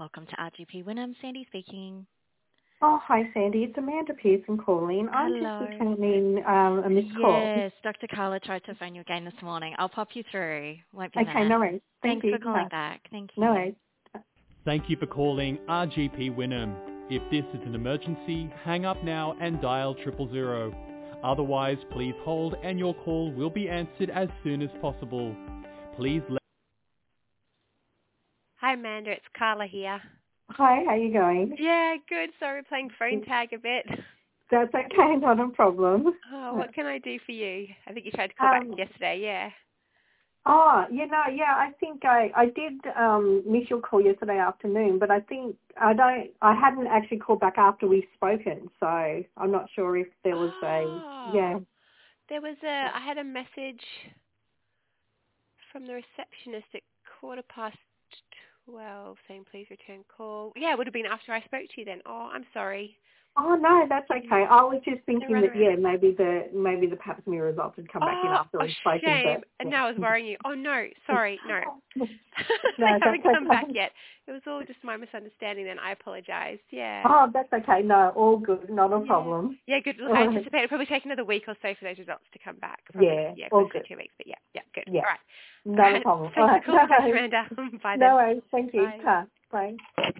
Welcome to RGP Wynnum. Sandy speaking. Oh, hi, Sandy. It's Amanda Pearson calling. I'm just Hello. returning a missed call. Yes, Dr. Carla tried to phone you again this morning. I'll pop you through. Won't be a Okay, minute. no worries. Thank Thanks you. for calling back. Thank No you. worries. Thank you for calling RGP Wynnum. If this is an emergency, hang up now and dial 000. Otherwise, please hold and your call will be answered as soon as possible. Please let... Hi, Amanda. It's Carla here. Hi, how you going? Yeah, good. Sorry, we're playing phone tag a bit. That's okay, not a problem. Oh, what can I do for you? I think you tried to call back yesterday, yeah. I think I did miss your call yesterday afternoon, but I hadn't actually called back after we've spoken, so I'm not sure if there was I had a message from the receptionist at 12:15 saying please return call. Yeah, it would have been after I spoke to you then. Oh, I'm sorry. Oh no, that's okay. I was just thinking that around. maybe the Pap smear results had come back in after we'd spoken. Shame. But, And now I was worrying you. Oh no, sorry, no. No, They haven't that's come back okay. yet. It was all just my misunderstanding then. I apologise. Yeah. Oh, that's okay. No, all good. Not a problem. Yeah, good. Look, All I right. anticipate it'll probably take another week or so for those results to come back. Yeah, all Close to good. 2 weeks. But yeah, good. Yeah, All right. not a problem. All Thanks for right. calling back, Amanda. Bye then. No worries. Thank you. Bye. Bye.